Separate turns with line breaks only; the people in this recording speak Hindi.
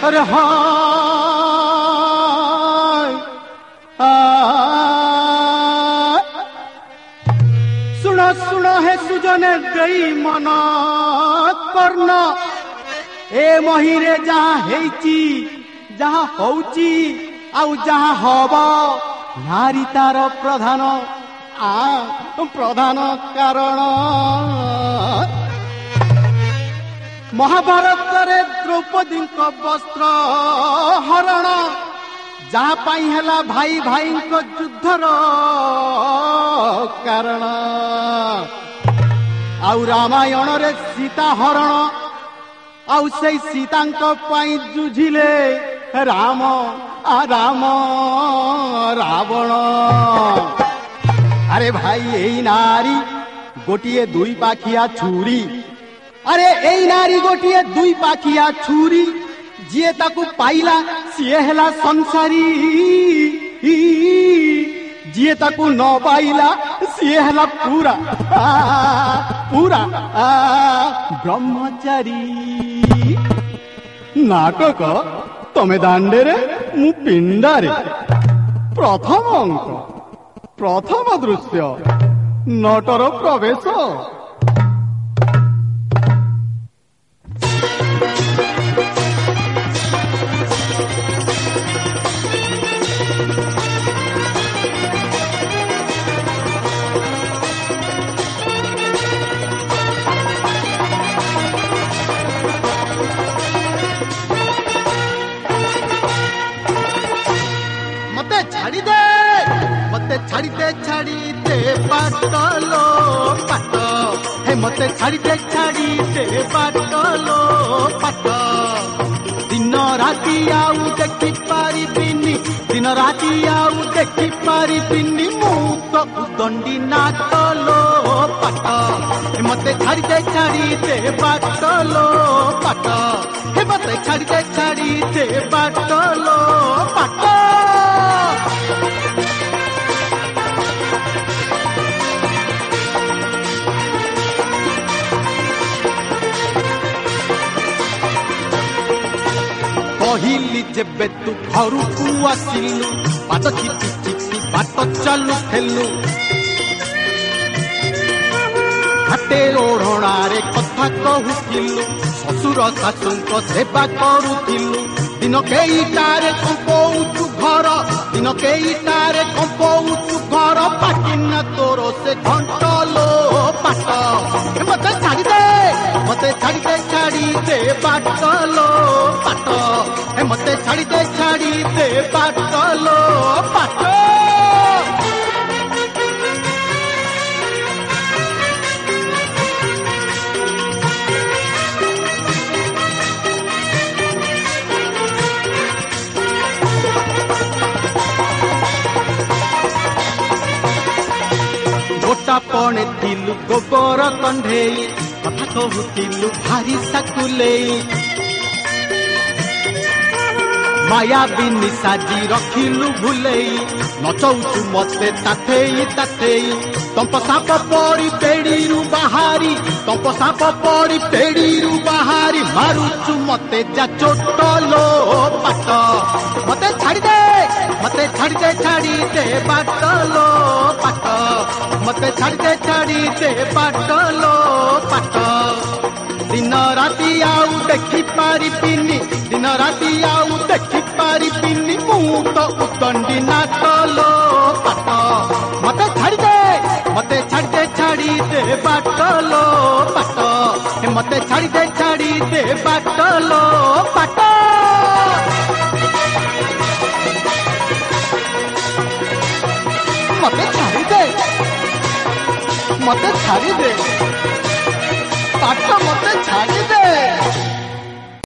अरे हाँ सुन सुन हे सुजने गई मन कर्ण ए महीरे जहाँ हेची जहाँ होची आउ जहाँ हब नारी तार प्रधान प्रधान कारण महाभारत रे द्रौपदी वस्त्र हरण जहाँ पाई हैला भाई भाई युद्धर कारण आउ रामायण रे सीता हरण आउ से सीतांक पाई जुझिले राम राम रावण। अरे भाई एई नारी गोटिए दुई पाखिया छुरी अरे एई नारी गोटिए दुई पाखिया छुरी जिए ताकू पाइला सिए हेला संसारी जिए ताकू न पाइला सिए हेला पूरा पूरा ब्रह्मचारी। नाटक तमे दांडे रे मु पिंडारे प्रथम अंक प्रथम दृश्य नटर प्रवेश। छाड़ी दे बाटलो पाट हे मते छाड़ी दे बाटलो पाट दिन राति आउ देखि पारिबिनी दिन राति आउ देखि पारिबिनी मु तो उदंडी नाटलो पाट हे मते छाड़ी दे बाटलो पाट हे मते छाड़ी दे बाटलो पाट। कहिली जेबे तू घर को आसिलु बात चिपी चिपी बात चालू खेलु हाटे ओढ़णारे कथा कहूथिलु ससुर शाशुंक सेवा करूथिलु दिन केईटारे कंपौचु घर दिन केईटारे कंपौचु घर पाटिना तोर से घंटलो पाट मते छाड़ी दे बाटलो पाट मते छाड़ी दे बाटलो पाट। गोटा पणे थिलु गोबर कंढेई कथा कहूथिलु भारी साकुलेई माया बिनी साजी रखिलु भुलेई नचौचु मते ताथेई ताथेई तंप साप पड़ी पेड़ीरु बाहारी मारुचु मते जा चोटलो पाट मते छाड़ी दे बाटलो पाट मते छाड़ी दे बाटलो पाट। दिन राति आउ देखि पारिबिनी दिन राति आउ देखि पारिबिनी मु तो उदंडी नाटलो पाट मते छाड़ी दे बाटलो पाट मते छाड़ी दे बाटलो पाट। मते छाड़ी दे पाट मते छाड़ी दे।